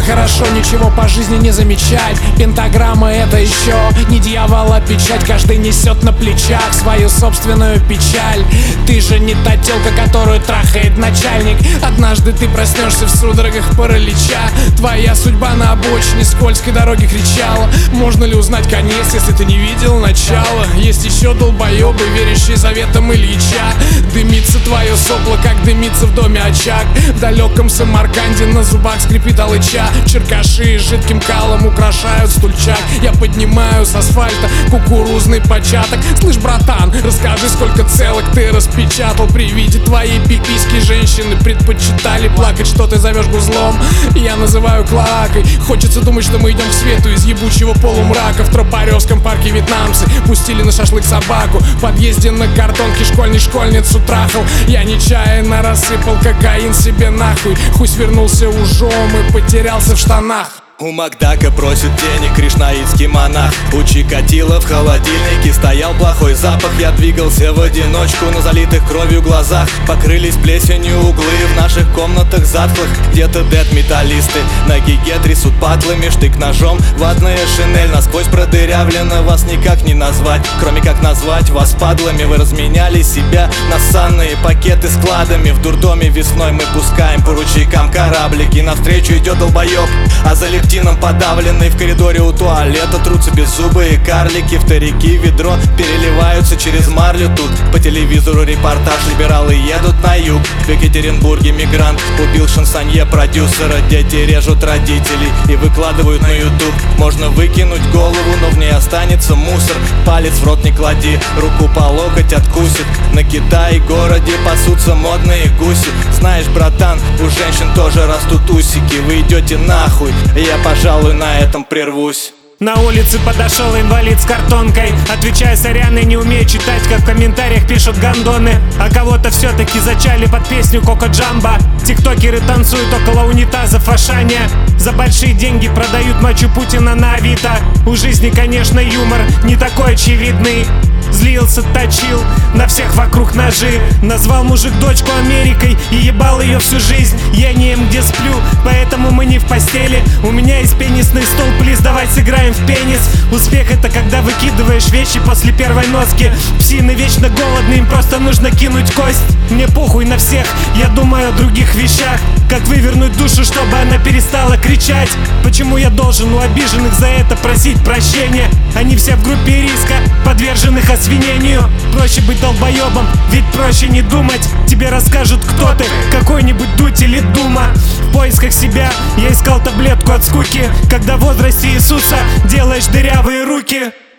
хорошо ничего по жизни не замечать. Пентаграмма — это еще не дьявола печать. Каждый несет на плечах свою собственную печаль. Ты же не та тёлка, которую трахает начальник. Однажды ты проснешься в судорогах паралича. Твоя судьба на обочине скользкой дороги кричала. Можно ли узнать конец, если ты не видел начала? Есть еще долбоебы, верящие заветам Ильича. Дымится твое сопло, как дымится в доме очаг. В далеком Самарканде на зубах скрипит алыча. Черкаши жидким калом украшают стульчак. Я поднимаю с асфальта кукурузный початок. Слышь, братан, расскажи, сколько целок ты распечатал. При виде твоей пиписьки женщины предпочитали плакать, что ты зовешь гузлом, я называю клоакой. Хочется думать, что мы идем к свету из ебучего полумрака. В Тропаревском парке вьетнамцы пустили на шашлык собаку. В подъезде на картонке школьник школьницу трахал. Я нечаянно рассыпал кокаин себе нахуй. Хуй свернулся ужом и потерялся в штанах. У Макдака просит денег кришнаитский монах. У Чикатило в холодильнике стоял плохой запах. Я двигался в одиночку на залитых кровью глазах. Покрылись плесенью углы в наших комнатах затхлых. Где-то дэт-металлисты на гиге трясут патлами. Штык ножом, ватная шинель насквозь продырявлена. Вас никак не назвать, кроме как назвать вас падлами. Вы разменяли себя на санные пакеты складами. В дурдоме весной мы пускаем по ручейкам кораблики. Навстречу идет долбоеб, а за лептином подавленный. В коридоре у туалета трутся беззубые карлики. Вторяки ведро переливаются через марлю. Тут по телевизору репортаж: либералы едут на юг. В Екатеринбурге мигрант убил шансонье продюсера. Дети режут родителей и выкладывают на ютуб. Можно выкинуть голову, но в ней останется мусор. Палец в рот не клади, руку по локоть откусит. На Китай-городе пасутся модные гуси. Знаешь, братан, у женщин тоже растут усики. Вы идете нахуй, я, пожалуй, на этом прервусь. На улице подошел инвалид с картонкой. Отвечаю, сорян, я не умею читать, как в комментариях пишут гандоны. А кого-то все-таки зачали под песню Коко Джамбо. Тиктокеры танцуют около унитазов Ашаня. За большие деньги продают мочу Путина на Авито. У жизни, конечно, юмор не такой очевидный. Злился, точил, на всех вокруг ножи. Назвал мужик дочку Америкой и ебал ее всю жизнь. Я не им где сплю, поэтому мы не в постели. У меня есть пенисный стол, плиз, давай сыграем в пенис. Успех — это когда выкидываешь вещи после первой носки. Псины вечно голодны, им просто нужно кинуть кость. Мне похуй на всех, я думаю о других вещах. Как вывернуть душу, чтобы она перестала кричать. Почему я должен у обиженных за это просить прощения? Они все в группе риска, подверженных освинению. Проще быть долбоебом, ведь проще не думать. Тебе расскажут, кто ты, какой-нибудь Дудь или Дума. В поисках себя я искал таблетку от скуки, когда в возрасте Иисуса делаешь дырявые руки.